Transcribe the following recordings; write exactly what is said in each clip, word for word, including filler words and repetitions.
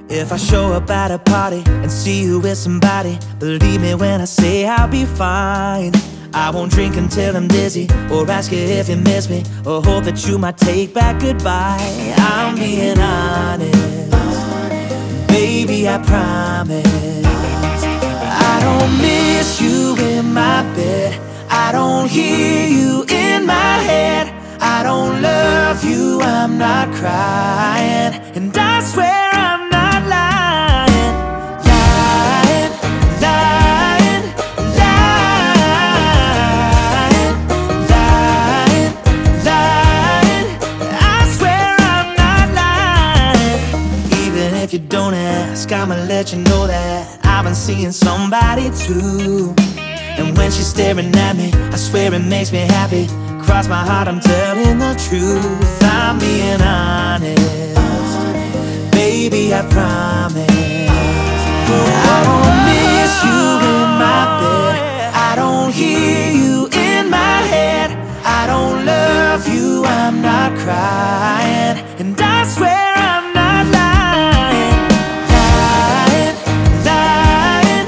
If I show up at a party and see you with somebody, believe me when I say I'll be fine. I won't drink until I'm dizzy, or ask you if you miss me, or hope that you might take back goodbye. I'm being honest, baby, I promise. I don't miss you in my bed, I don't hear you in my head, I don't love you, I'm not crying, and I swear I'm not lying. Lying, lying, lying, lying, lying, I swear I'm not lying. Even if you don't ask, I'ma let you know that I've been seeing somebody too. And when she's staring at me, I swear it makes me happy. Cross my heart, I'm telling the truth. I'm being honest, baby, I promise. I don't miss you in my bed, I don't hear you in my head, I don't love you, I'm not crying, and I swear I'm not lying. Lying, lying,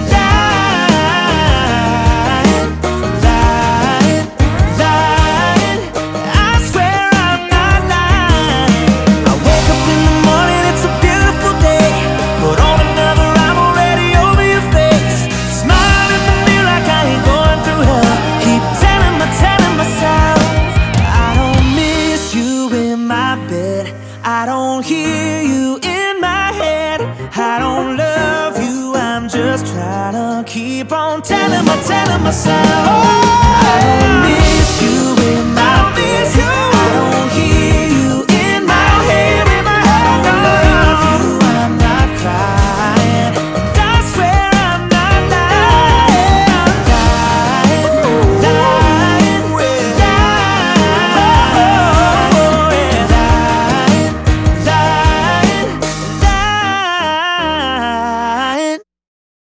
lying, lying, lying, I swear I'm not lying. I wake up in the morning, it's a beautiful day, put on another, I'm already over your face, smile in the mirror like I ain't going through hell, keep telling my, telling myself I don't miss you in my bed, I don't hear you in my head, I don't love you, I'm just trying to keep on telling my, telling myself